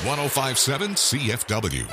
1057 CFW.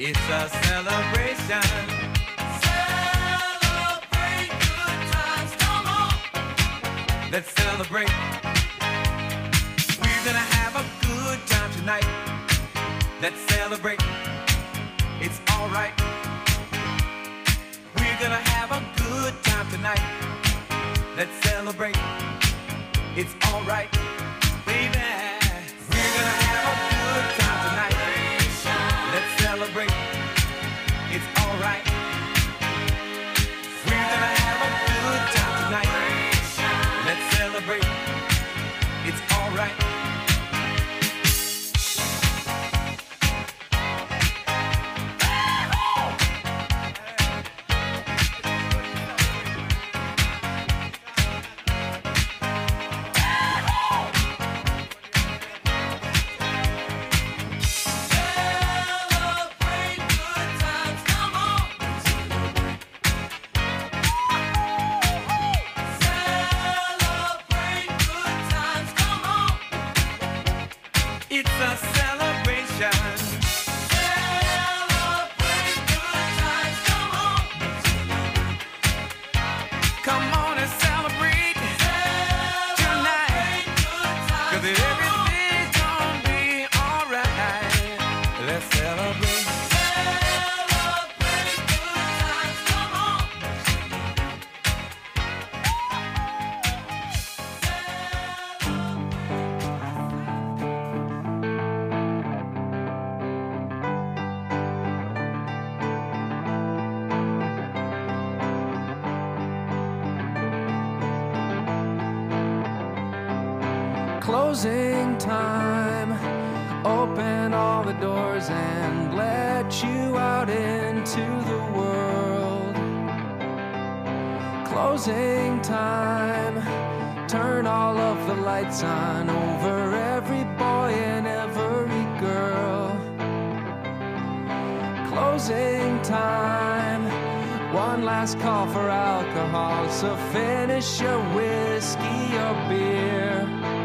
It's a celebration. Celebrate good times, come on. Let's celebrate. We're gonna have a good time tonight. Let's celebrate. It's alright. We're gonna have a good time tonight. Let's celebrate. It's alright, baby. We're gonna have a good time tonight. Let's celebrate. It's alright. We're gonna have a good time tonight. Let's celebrate. It's alright. Closing time, open all the doors and let you out into the world. Closing time, turn all of the lights on over every boy and every girl. Closing time, one last call for alcohol, so finish your whiskey or beer.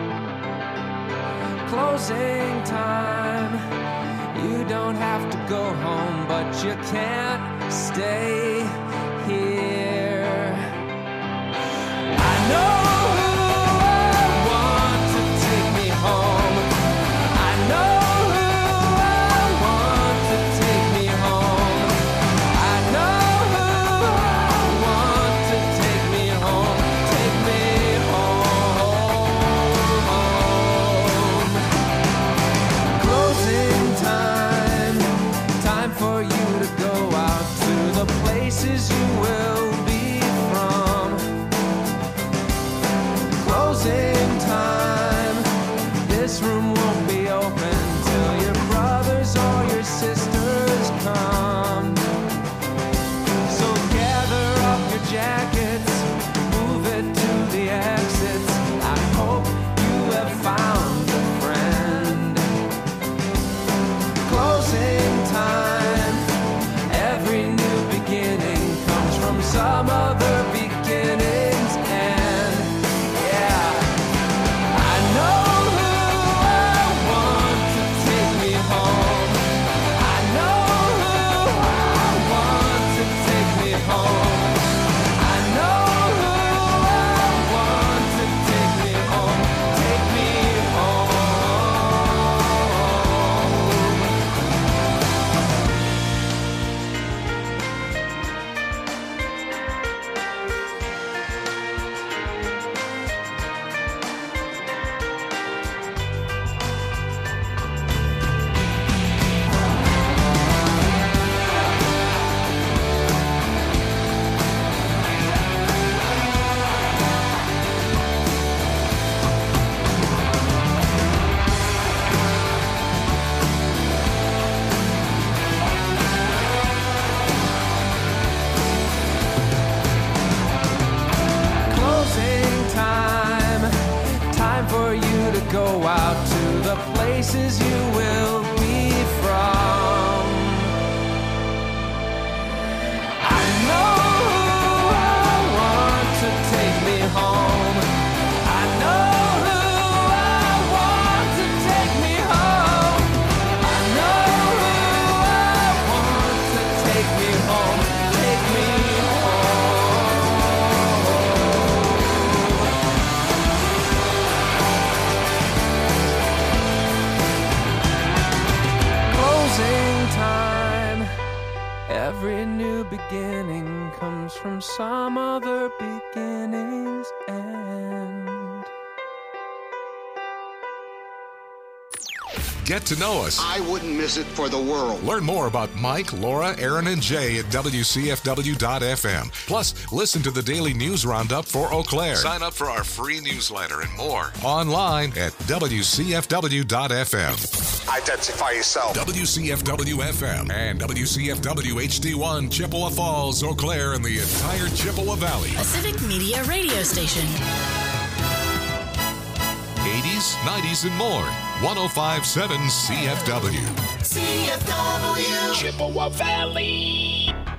Closing time, you don't have to go home, but you can't stay here. I know who I want to take me home. I know who I want to take me home. I know who I want to take me home. Take me home. Closing time, time for you to go out to the places you will be from. Closing time, this room won't be open till your brothers or your sisters come. So gather up your jackets, move it to the exits. I hope you have found a friend. Closing time, every new beginning comes from some other beginning's end. Yeah, I know who I want to take me home. I know who I want to take me home. I know who I want to take me home. Take me home. Closing time, time for you to go out to the places you will be from. I know who I want to take me home. I know who I want to take me home. I know who I want where beginnings end. Get to know us. I wouldn't miss it for the world. Learn more about Mike, Laura, Aaron, and Jay at WCFW.FM. Plus, listen to the daily news roundup for Eau Claire. Sign up for our free newsletter and more online at WCFW.FM. Identify yourself. WCFW-FM and WCFW-HD1, Chippewa Falls, Eau Claire, and the entire Chippewa Valley. A Civic Media radio station. 80s, 90s, and more. 105.7 CFW. CFW. Chippewa Valley.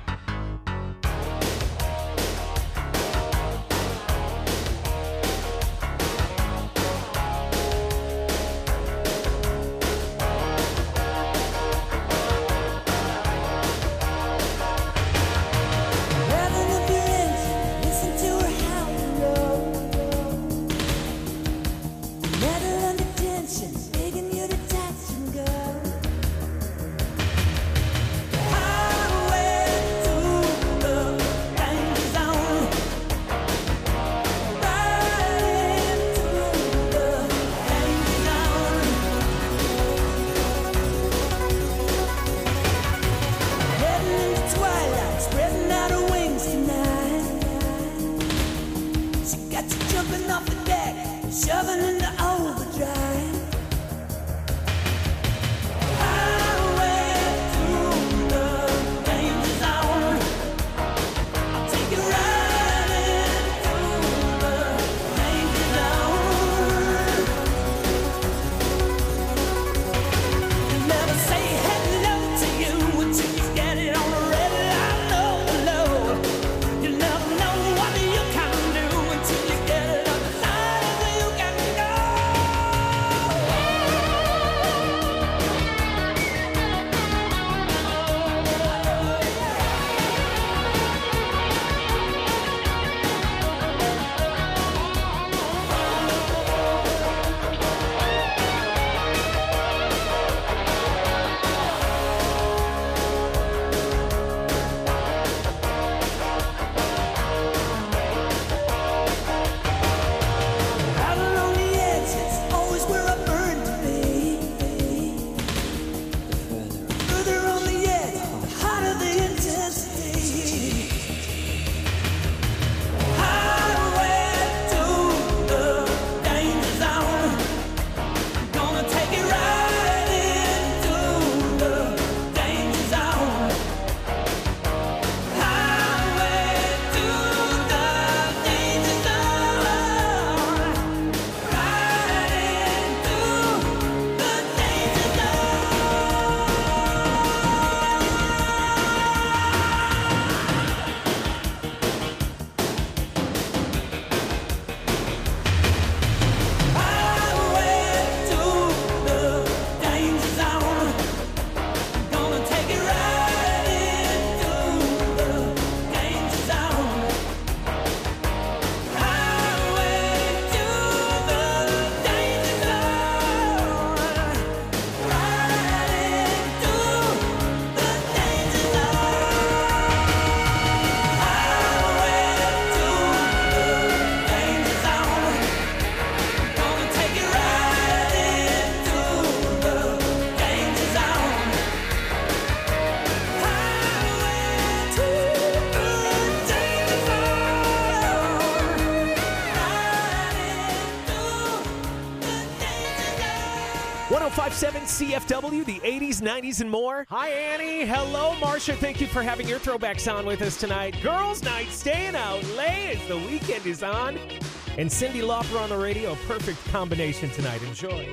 CFW, the 80s, 90s, and more. Hi, Annie. Hello, Marcia. Thank you for having your throwbacks on with us tonight. Girls' night, staying out late as the weekend is on. And Cyndi Lauper on the radio, a perfect combination tonight. Enjoy.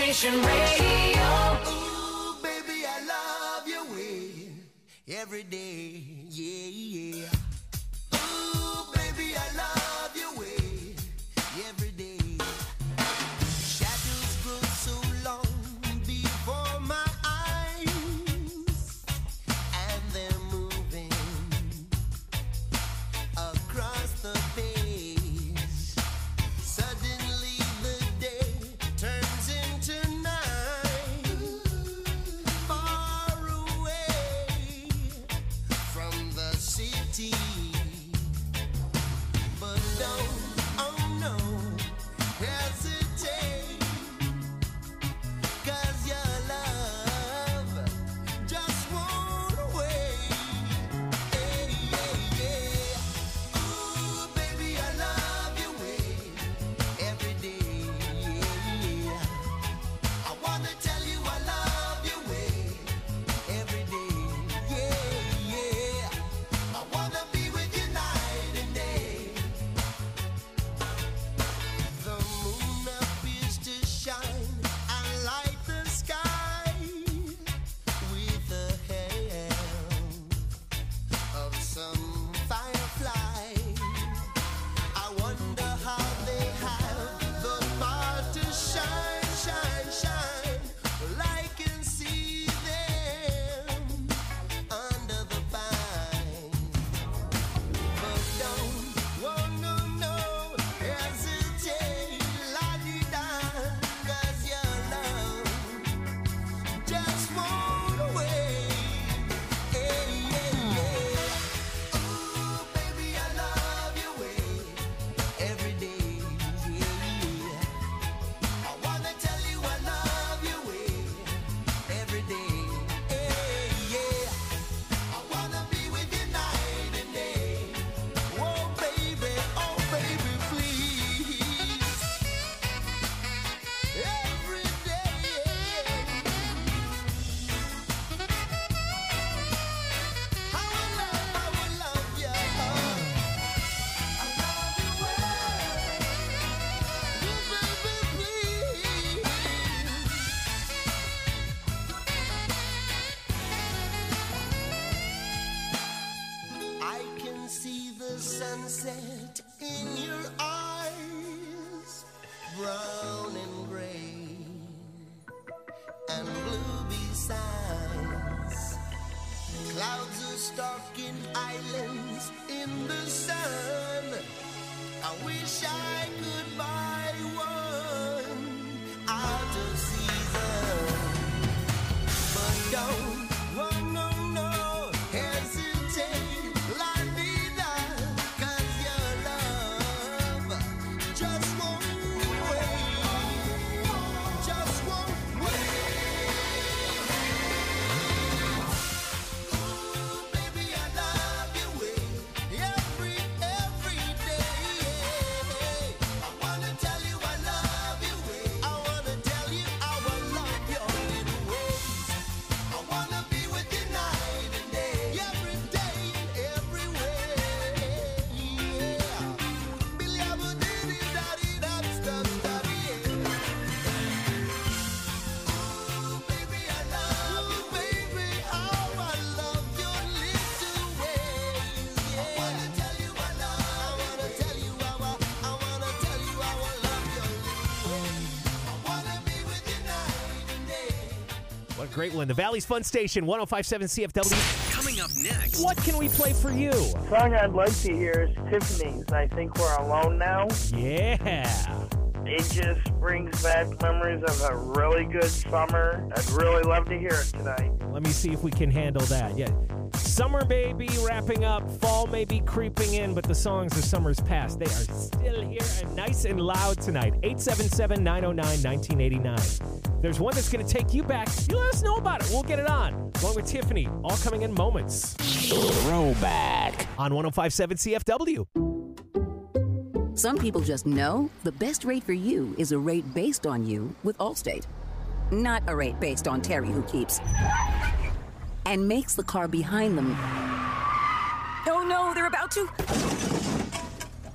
Nation Radio. Ooh, baby, I love your way every day. Yeah, yeah. Ooh, baby, I love your way every day. Shadows grow so long before my eyes, and they're moving across the page. Suddenly the day turns into night, far away from the city. But don't, oh no, hesitate, 'cause your love just won't wait. Hey, yeah, yeah. Ooh, baby, I love your way every day. Yeah. I wanna tell you I love your way every day. Yeah, yeah. I wanna be with you night and day. The moon appears to shine and light the sky with the help of some firefly. I wonder how they have the power to shine, shine, shine. Well, I can see them under the pine. But don't, oh no, no, hesitate, la-di-da, 'cause your love just won't wait. Hey, yeah, yeah. Ooh, baby, I love your way every day. Yeah. I wanna tell you I love your way every day. Hey, yeah. I wanna be with you night and day. Oh baby, please. Every day. I will love you. I love you well. Baby, please. I can see the sunset in your eyes, brown and gray and blue besides. Clouds are stalking islands in the sun. I wish I could buy one out of season. But don't, oh no, no, hesitate, la-di-da, 'cause your love just won't wait, just won't wait. Ooh, baby, I love your way every day. I wanna tell you I love your way. I wanna tell you I will love your little ways. I wanna be with you night and day, every day and everywhere. Yeah. Billy, I would daddy, that's the study. Ooh, baby, I love you, baby. How I love your little ways. Yeah. I wanna tell you I love. I wanna tell you I will love your little ways. I wanna be with you night and day. What a great one. The Valley's Fun Station, 105.7 CFW. Coming up next. What can we play for you? Song I'd like to hear is Tiffany's I Think We're Alone Now. Yeah. It just brings back memories of a really good summer. I'd really love to hear it tonight. Let me see if we can handle that. Yeah. Summer may be wrapping up, fall may be creeping in, but the songs of summer's past, they are still here and nice and loud tonight. 877-909-1989. There's one that's going to take you back. You let us know about it. We'll get it on. Along with Tiffany, all coming in moments. Throwback. On 105.7 CFW. Some people just know the best rate for you is a rate based on you with Allstate. Not a rate based on Terry who keeps and makes the car behind them. Oh no, they're about to.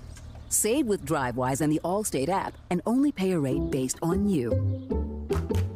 Save with DriveWise and the Allstate app and only pay a rate based on you.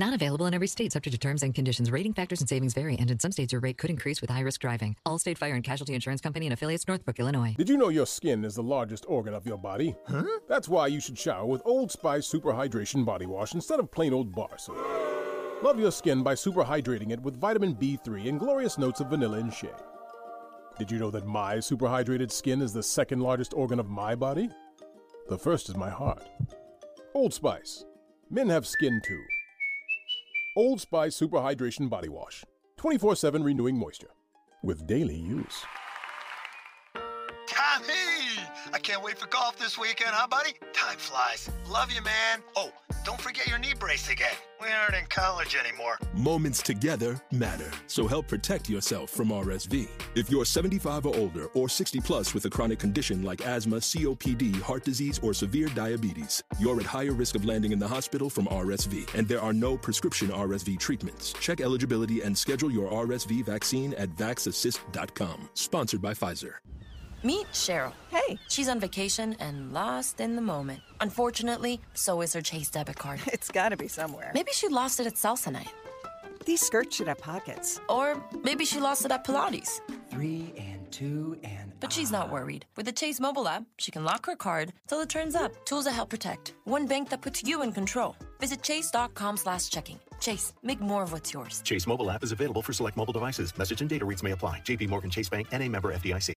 Not available in every state, subject to terms and conditions. Rating factors and savings vary, and in some states your rate could increase with high-risk driving. Allstate Fire and Casualty Insurance Company and affiliates, Northbrook, Illinois. Did you know your skin is the largest organ of your body? Huh? That's why you should shower with Old Spice Super Hydration Body Wash instead of plain old bar soap. Love your skin by super hydrating it with vitamin B3 and glorious notes of vanilla and shea. Did you know that my super hydrated skin is the second largest organ of my body? The first is my heart. Old Spice. Men have skin too. Old Spice Super Hydration Body Wash. 24/7 renewing moisture. With daily use. Tommy! I can't wait for golf this weekend, huh, buddy? Time flies. Love you, man. Oh, don't forget your knee brace again. We aren't in college anymore. Moments together matter, so help protect yourself from RSV. If you're 75 or older or 60 plus with a chronic condition like asthma, COPD, heart disease, or severe diabetes, you're at higher risk of landing in the hospital from RSV, and there are no prescription RSV treatments. Check eligibility and schedule your RSV vaccine at vaxassist.com. Sponsored by Pfizer. Meet Cheryl. Hey. She's on vacation and lost in the moment. Unfortunately, so is her Chase debit card. It's gotta be somewhere. Maybe she lost it at salsa night. These skirts should have pockets. Or maybe she lost it at Pilates. 3 and 2 and... But she's not worried. With the Chase mobile app, she can lock her card till it turns up. Tools that help protect. One bank that puts you in control. Visit chase.com/checking. Chase, make more of what's yours. Chase mobile app is available for select mobile devices. Message and data rates may apply. JP Morgan Chase Bank, N.A. member FDIC.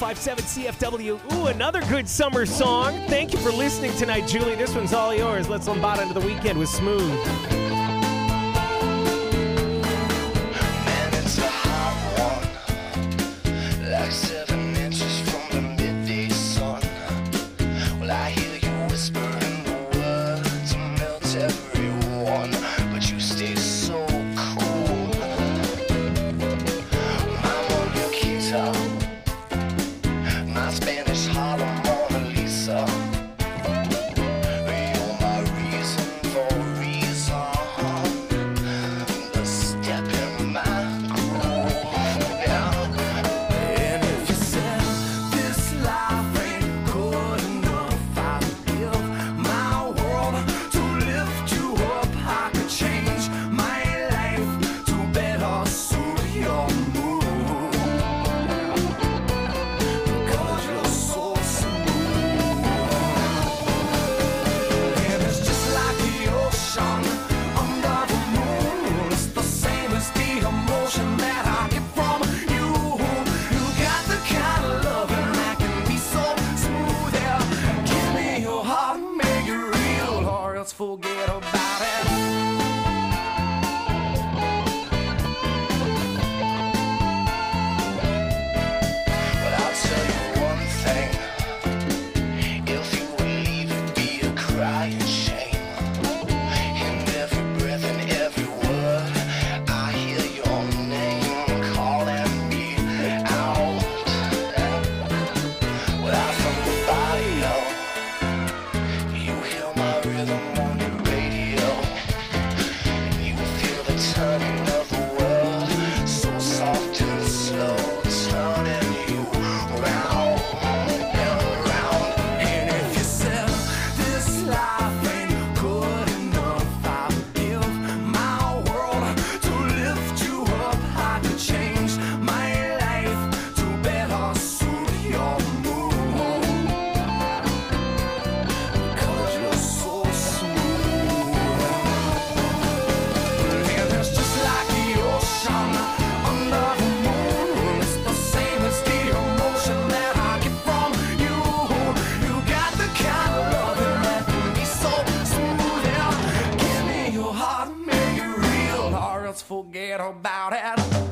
1057 CFW. Ooh, another good summer song. Thank you for listening tonight, Julie. This one's all yours. Let's lombard into the weekend with Smooth. Man, it's a hot one. Like 7 inches from the midday sun. Well, I hear you whispering the words to melt everyone, but you stay so cool. I'm on your guitar, my Spanish Harlem Mona Lisa. You're my reason for reason, the step in my groove. And if you said this life ain't good enough, I'd give my world to lift you up. I could change my life to better suit your mood, because you're so smooth. And it's just like the ocean under the moon. It's the same as the emotion that I get from you. You got the kind of loving that can be so smooth. Yeah, give me your heart, make it real, or else forget about it. But I'll tell you one thing: if you would leave, it'd be a crying shame. In every breath and every word, I hear your name calling me out. Well, I'm from the barrio. You hear my rhythm on your radio, and you feel the turning of the world, so soft and slow, turning you round and round. And if you said this life ain't good enough, I would give my world to lift you up. I could change my life to better suit your mood, because you're so smooth. And it's just like the ocean under the moon. It's the same as the emotion that I get from you. You got the kind of loving that can be so smooth. Yeah, give me your heart, make it real, or else forget about it.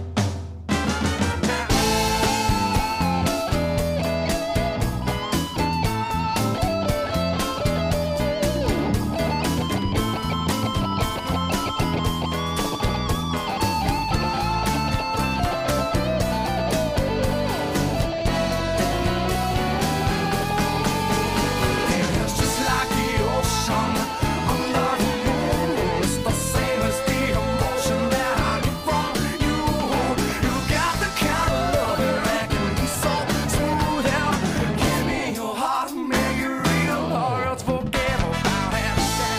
It's just like the ocean under the moon. It's the same as the emotion that I get from you. You got the kind of loving that can be so smooth. Yeah, give me your heart, make it real, or else forget about it.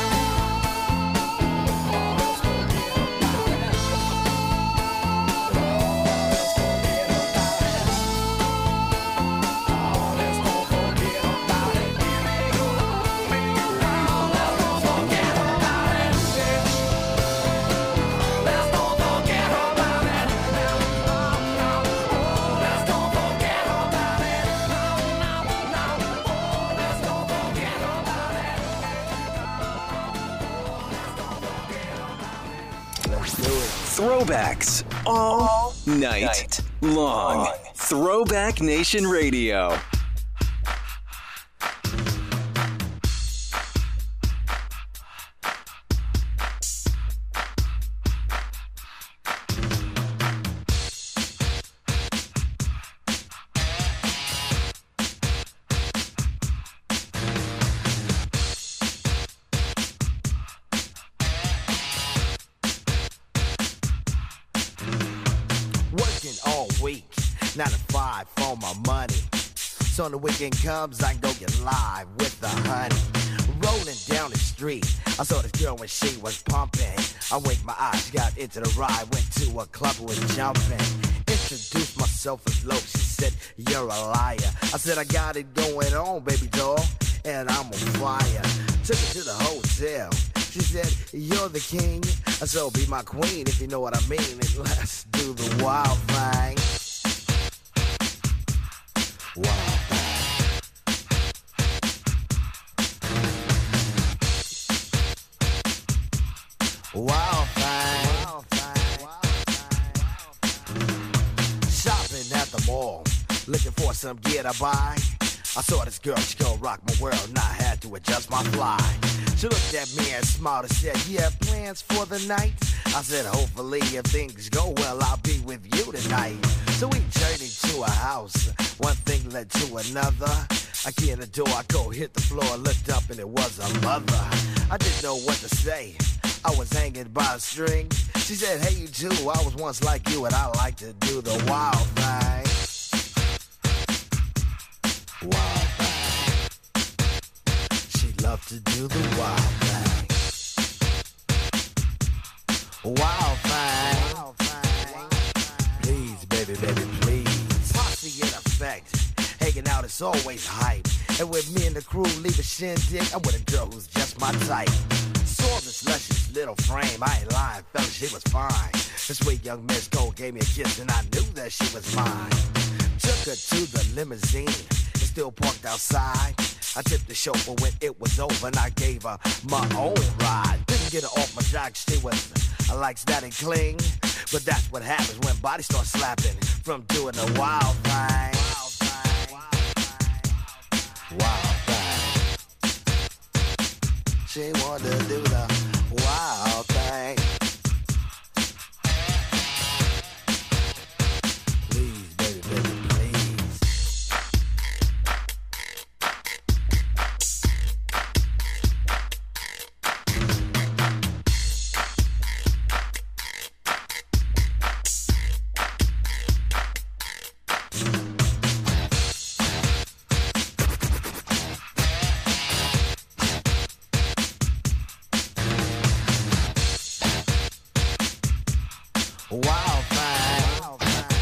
Throwbacks all night long. Throwback Nation Radio. Working all week, 9 to 5 for my money. So when the weekend comes, I can go get live with the honey. Rolling down the street, I saw this girl when she was pumping. I winked my eyes, got into the ride, went to a club, was jumping. Introduced myself as Loke, she said, you're a liar. I said, I got it going on, baby doll, and I'm on fire. Took her to the hotel. She said, you're the king, so be my queen if you know what I mean. And let's do the wild thing. Wow. Wild thing. Shopping at the mall, looking for some gear to buy. I saw this girl, she gon' rock my world, and I had to adjust my fly. She looked at me and smiled and said, you have plans for the night? I said, hopefully if things go well, I'll be with you tonight. So we journeyed to a house, one thing led to another. I get in the door, I go hit the floor, looked up and it was a mother. I didn't know what to say, I was hanging by a string. She said, hey you too, I was once like you and I like to do the wild thing. Wild thing. She loved to do the wild thing. Wild thing. Please, baby, baby, please. Posse in effect. Hanging out is always hype. And with me and the crew leave a shindig, I'm with a girl who's just my type. Saw this luscious little frame, I ain't lying, fella, she was fine. This sweet young Miss Gold gave me a kiss and I knew that she was mine. Took her to the limousine, it's still parked outside. I tipped the chauffeur when it was over and I gave her my own ride. Didn't get her off my jock, she was, I likes that and cling. But that's what happens when bodies start slapping from doing the wild thing. Wild thing. She wanted to do the wild thing. Please, baby, baby, please. Wild thing.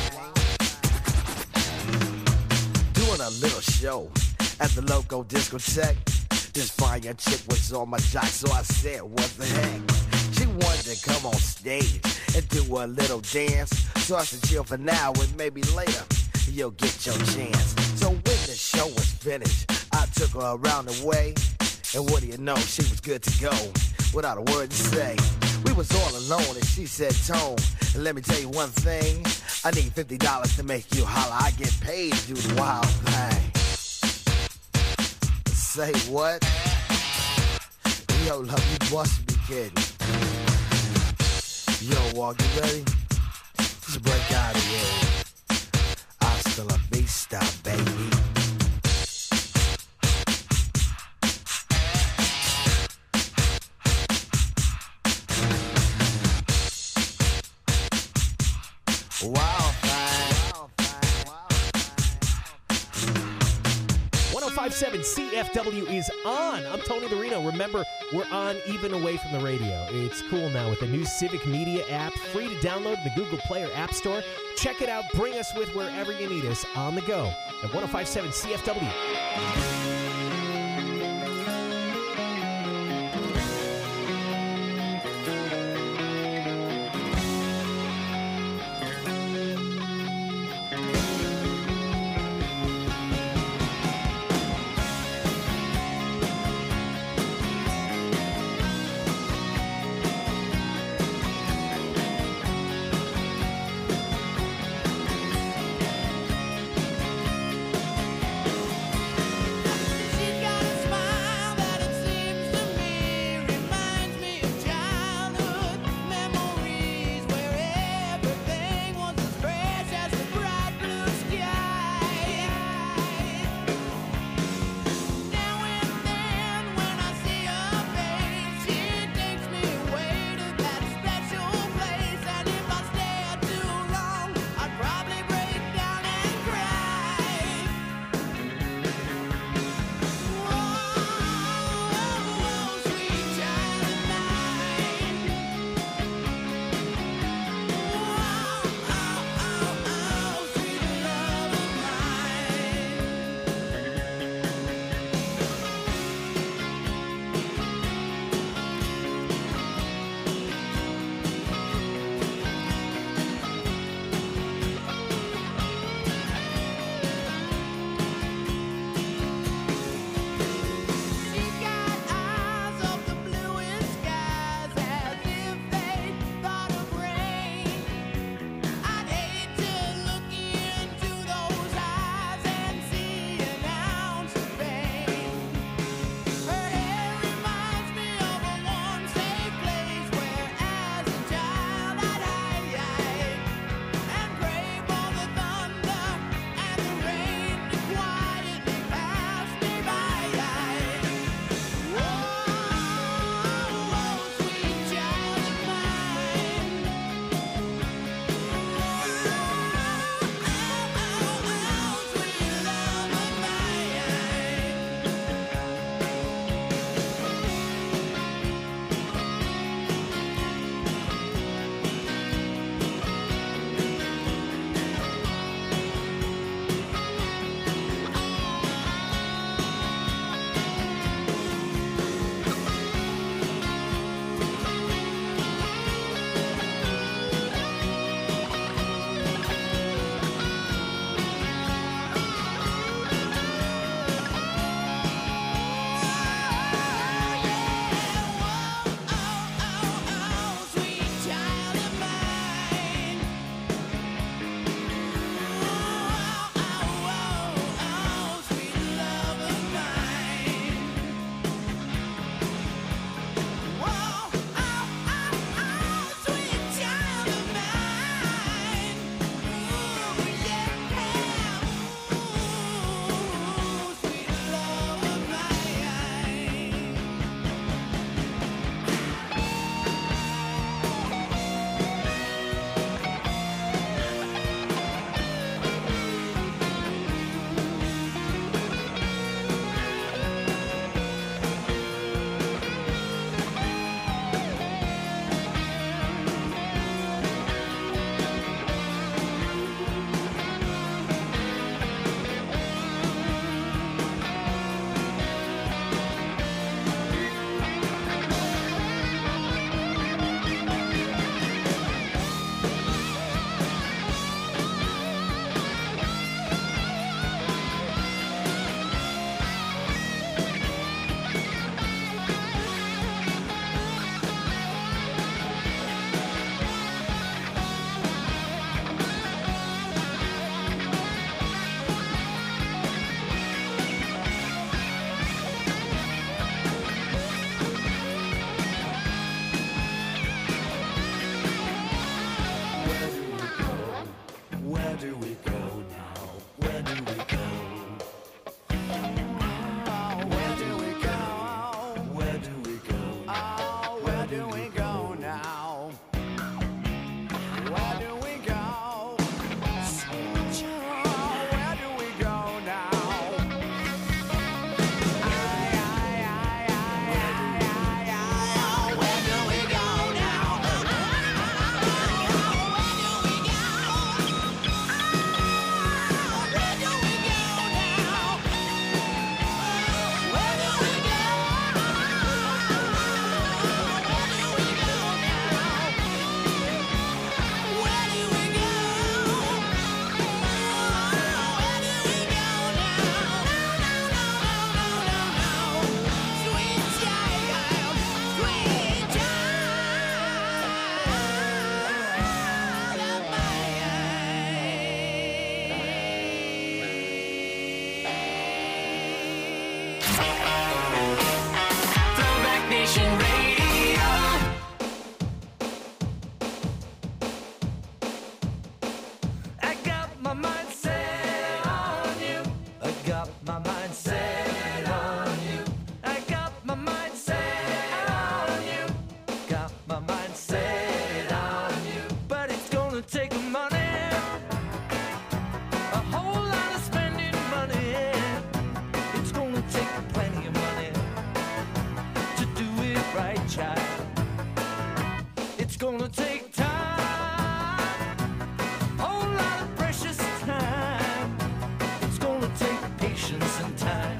Doing a little show at the local discotheque. This fine young chick was on my jock, so I said, what the heck? She wanted to come on stage and do a little dance. So I said, chill for now and maybe later you'll get your chance. So when the show was finished, I took her around the way. And what do you know, she was good to go without a word to say. We was all alone and she said, Tone, let me tell you one thing. I need $50 to make you holler. I get paid to do the wild thing. Say what? Yo, love, you must be kidding. Yo, Walk, you ready? Let's break out of here. Hasta la vista, baby. Wild thing. 1057 CFW is on. I'm Tony the Reno. Remember, we're on even away from the radio. It's cool now with the new Civic Media app, free to download in the Google Play or App Store. Check it out. Bring us with wherever you need us on the go at 1057 CFW. do we go now? Where do we go? Sweet child, where do we go now? Where do we go now? Throwback Nation Radio. I got my mind set on you. I got my mind set on you. I got my mind set on you. Got my mind set on you. But it's gonna take money. A whole lot of spending money. It's gonna take plenty of money to do it right, child. It's gonna take time. Whole lot of precious time. It's gonna take patience and time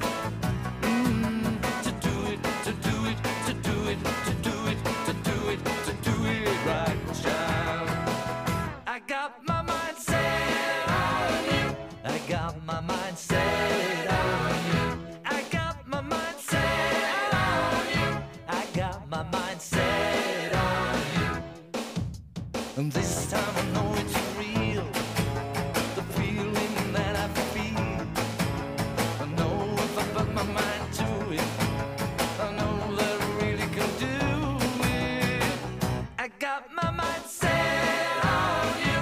to do it, to do it, to do it, to do it, to do it, to do it right, child. I got my mind set on you. I got my mind set on you. I got my mind set on you. I got my mind set on you. And this time I know it's real. The feeling that I feel. I know if I put my mind to it, I know that I really can do it. I got my mind set on you.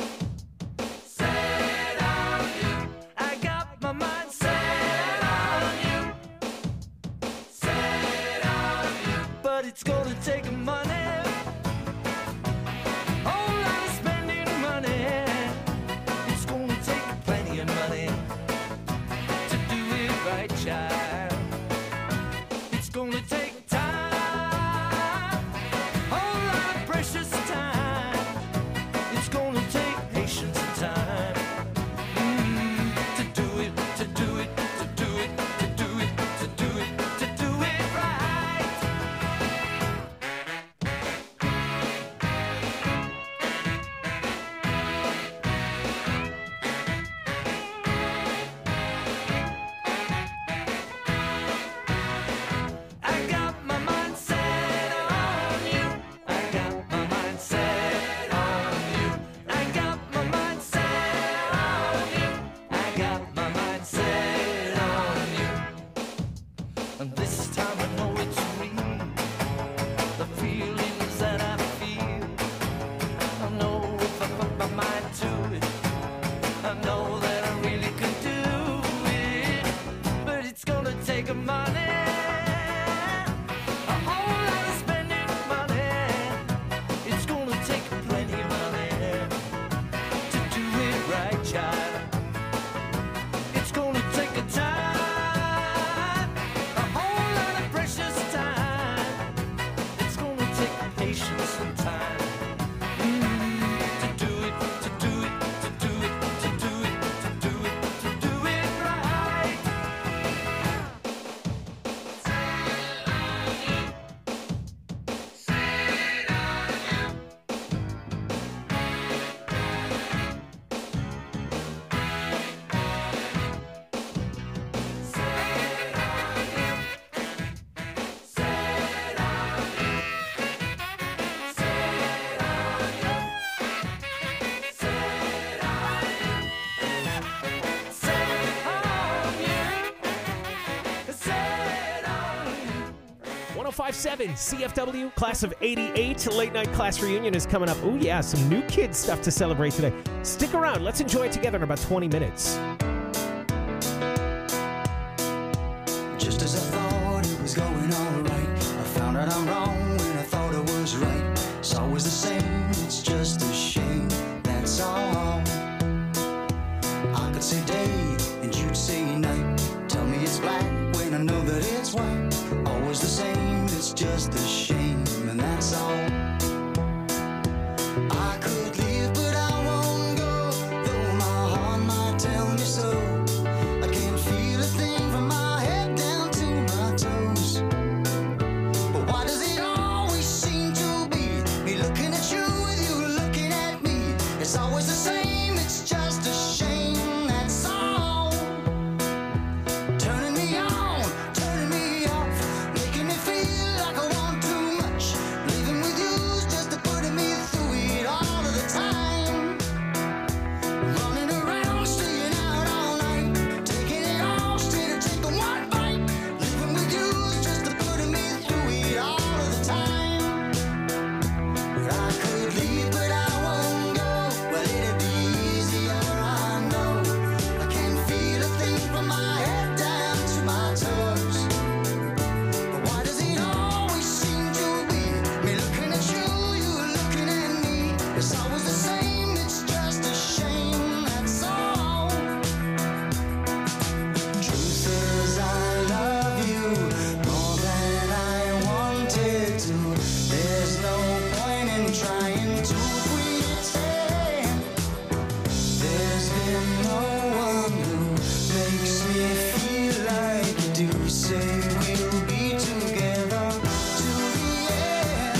Set on you. I got my mind set on you. Set on you. But it's gonna take money. Whole lot of spending money. It's gonna take plenty of money to do it right, child. It's gonna take time. Whole lot of precious time. It's gonna take patience and time to do it, to do it, to do it, to do it, to do it, to do it right. I got my mind set on you. I got my mind set on you. I got my mind set on you. I got my mind set on you. And this time I know it's real. The feelings that I feel. I know if I put my mind to it, I know that I really can do it. But it's gonna take money. A whole lot of spending money. It's gonna take plenty of money to do it right, child. It's gonna take a time. A whole lot of precious time. It's gonna take patience and time to do it, to do it, to do it, to do it, to do it, to do it right. .105.7 CFW, class of 88. Late night class reunion is coming up. Oh yeah, some new kid stuff to celebrate today. Stick around. Let's enjoy it together in about 20 minutes. Just as I thought it was going all right, I found out I'm wrong when I thought it was right. It's always the same, it's just a shame, that's all. I could say day and you'd say night. Tell me it's black when I know that it's white. Always the same, it's just a shame, and that's all. I could leave, but I won't go, though my heart might tell me so. I can't feel a thing from my head down to my toes. But why does it always seem to be me looking at you with you looking at me? It's always the same, it's just a shame, that's all. Turning me on, turning me off, making me feel like I want too much. Leaving with you's just to putting me through it all of the time. Running around, staying out all night, taking it all instead of taking one bite. Living with you's just to putting me through it all of the time. I could leave, but I won't go. Well, it'd be easier, I know. I can't feel a thing from my head down to my toes. But why does it always seem to be me looking at you, you looking at me? It's always the same, it's just a shame, that's all. Truth is, I love you more than I wanted to. There's no point in trying to pretend. There's been no one who makes me feel like you do. Say we'll be together to the end.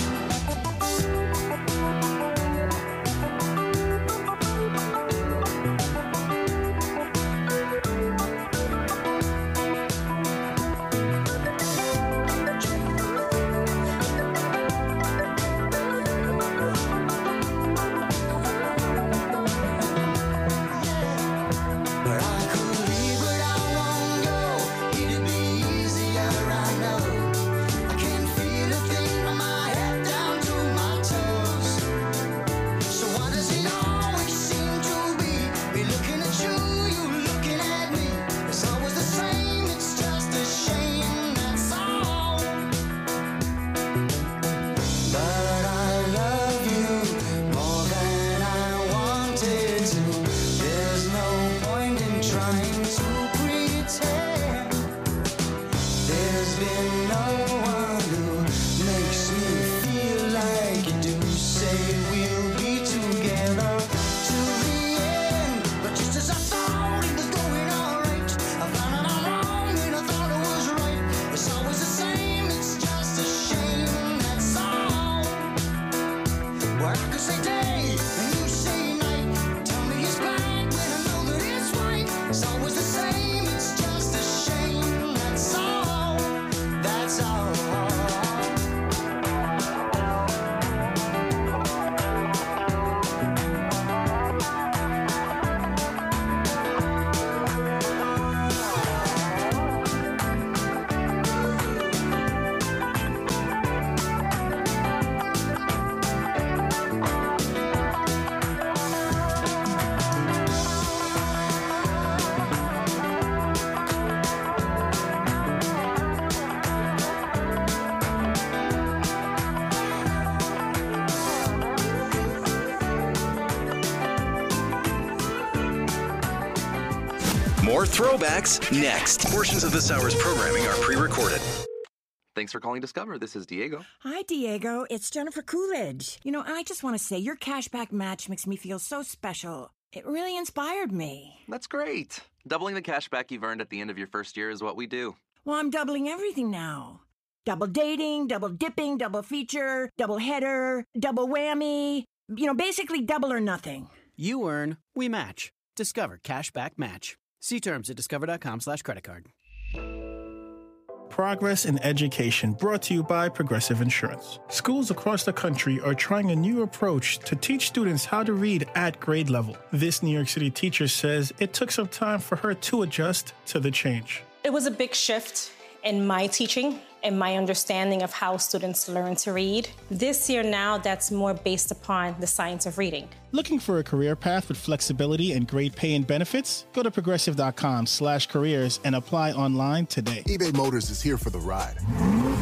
But I could leave, but I won't go. It'd be easier, I know. I can't feel a thing from my head down to my toes. So why does it always seem to be me looking at you, you looking at me? It's always the same, it's just a shame, that's all. But I love you more than I wanted to. There's no point in trying to pretend. There's been no one who makes me feel like you do. Say we'll be together to the end. But just as I thought it was going alright, I found out I'm wrong when I thought it was right. It's always the same, it's just a shame, that's all. Well, I could say day and you say night. Tell me it's black when I know that it's white. It's always the same, it's just a shame, that's all. That's all. More throwbacks next. Portions of this hour's programming are pre-recorded. Thanks for calling Discover. This is Diego. Hi, Diego. It's Jennifer Coolidge. You know, I just want to say your cashback match makes me feel so special. It really inspired me. That's great. Doubling the cashback you've earned at the end of your first year is what we do. Well, I'm doubling everything now. Double dating, double dipping, double feature, double header, double whammy. You know, basically double or nothing. You earn, we match. Discover Cashback Match. See terms at discover.com/creditcard. Progress in Education, brought to you by Progressive Insurance. Schools across the country are trying a new approach to teach students how to read at grade level. This New York City teacher says it took some time for her to adjust to the change. It was a big shift in my teaching and my understanding of how students learn to read. This year now, that's more based upon the science of reading. Looking for a career path with flexibility and great pay and benefits? Go to progressive.com/careers and apply online today. eBay Motors is here for the ride.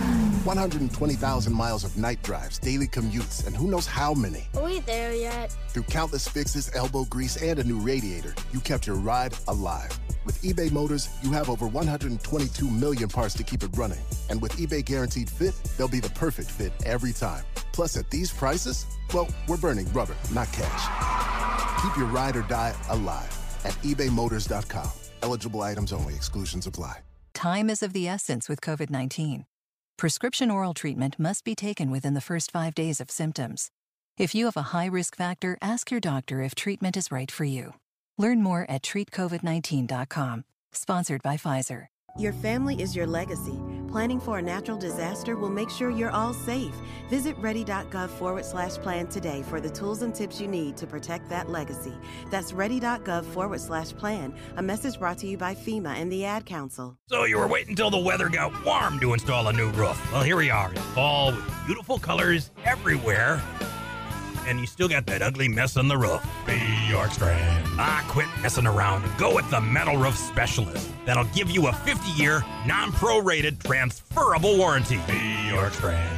120,000 miles of night drives, daily commutes, and who knows how many. Are we there yet? Through countless fixes, elbow grease, and a new radiator, you kept your ride alive. With eBay Motors, you have over 122 million parts to keep it running. And with eBay Guaranteed Fit, they'll be the perfect fit every time. Plus, at these prices, well, we're burning rubber, not cash. Keep your ride or die alive at ebaymotors.com. Eligible items only. Exclusions apply. Time is of the essence with COVID-19. Prescription oral treatment must be taken within the first 5 days of symptoms. If you have a high risk factor, ask your doctor if treatment is right for you. Learn more at treatcovid19.com. Sponsored by Pfizer. Your family is your legacy. Planning for a natural disaster will make sure you're all safe. Visit ready.gov/plan today for the tools and tips you need to protect that legacy. That's ready.gov/plan. A message brought to you by FEMA and the Ad Council. So you were waiting until the weather got warm to install a new roof. Well, here we are in fall with beautiful colors everywhere. And you still got that ugly mess on the roof. Be York Strand. Quit messing around and go with the Metal Roof Specialist. That'll give you a 50-year, non-prorated, transferable warranty. Be York Strand.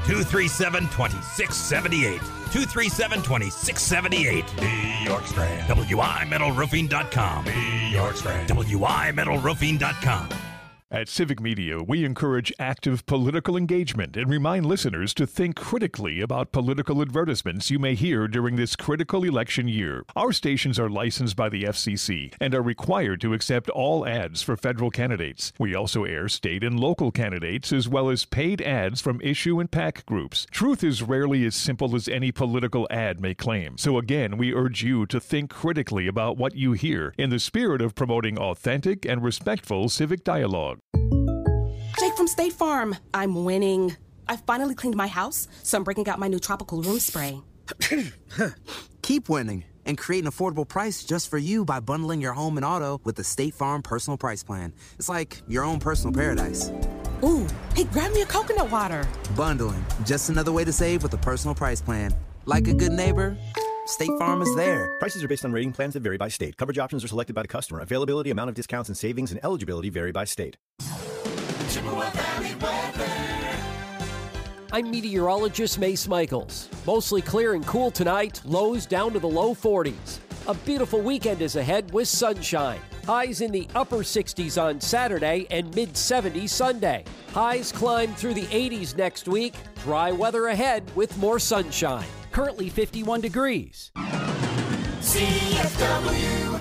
237-2678. 237-2678. Be York Strand. WIMetalRoofing.com. Be York Strand. WIMetalRoofing.com. At Civic Media, we encourage active political engagement and remind listeners to think critically about political advertisements you may hear during this critical election year. Our stations are licensed by the FCC and are required to accept all ads for federal candidates. We also air state and local candidates as well as paid ads from issue and PAC groups. Truth is rarely as simple as any political ad may claim. So again, we urge you to think critically about what you hear in the spirit of promoting authentic and respectful civic dialogue. Jake from State Farm. I'm winning. I finally cleaned my house, so I'm breaking out my new tropical room spray. Keep winning and create an affordable price just for you by bundling your home and auto with the State Farm Personal Price Plan. It's like your own personal paradise. Ooh, hey, grab me a coconut water. Bundling, just another way to save with the Personal Price Plan. Like a good neighbor, State Farm is there. Prices are based on rating plans that vary by state. Coverage options are selected by the customer. Availability, amount of discounts and savings, and eligibility vary by state. I'm meteorologist Mace Michaels. Mostly clear and cool tonight, lows down to the low 40s. A beautiful weekend is ahead with sunshine. Highs in the upper 60s on Saturday and mid-70s Sunday. Highs climb through the 80s next week. Dry weather ahead with more sunshine. Currently 51 degrees. CFW.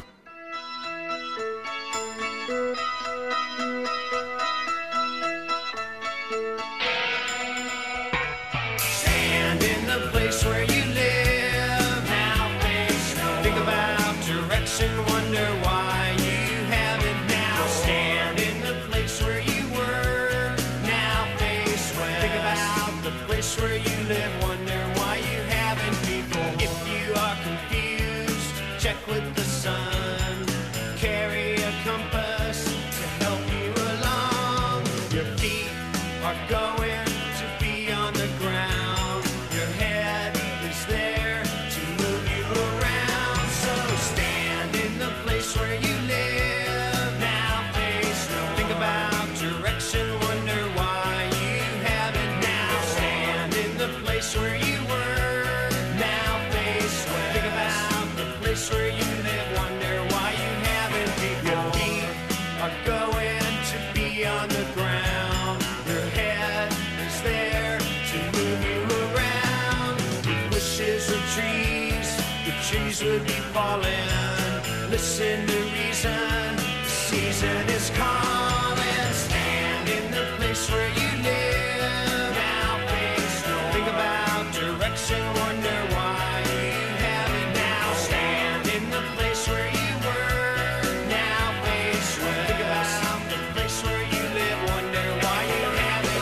Stand in the place where you live. Now face no. Think about direction, wonder why you haven't now. Stand in the place where you were. Now face where. Think about the place where you live, wonder why you haven't people. If you are confused, check with the sun. Carry a compass to help you along. Your feet are going to be on the ground. Your head is there to move you around. So stand in the place where you live. Now face no. Think about direction, wonder why you haven't now. Stand in the place where you were. Now face where. Think about the place where you live, wonder why you haven't. Your feet are going to be on the ground. Your head is there to move you around. With wishes of trees, the trees would be falling. Listen to reason, the season is calling. Stand in the place where you live. Now face no. Think about direction, wonder why you haven't now. Stand in the place where you were. Now face where. Think about the place where you live, wonder why you haven't.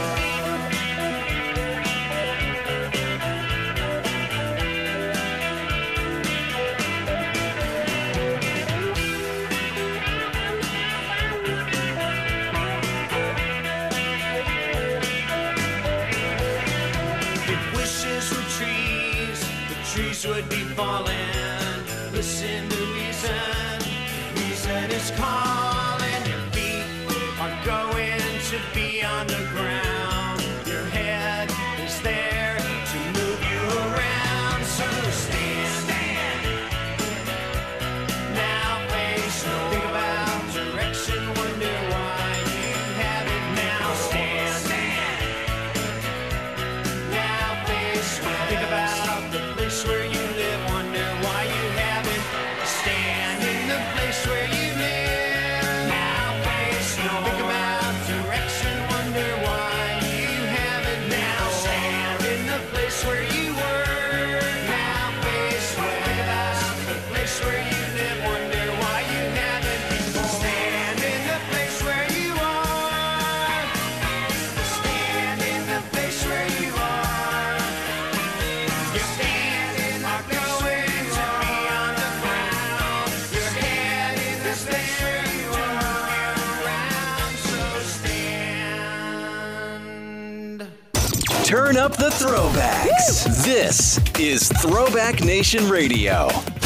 If wishes were trees, the trees would be falling. Listen to reason, reason is calling. Your feet are going to be on the ground. Your Turn up the throwbacks. This is Throwback Nation Radio.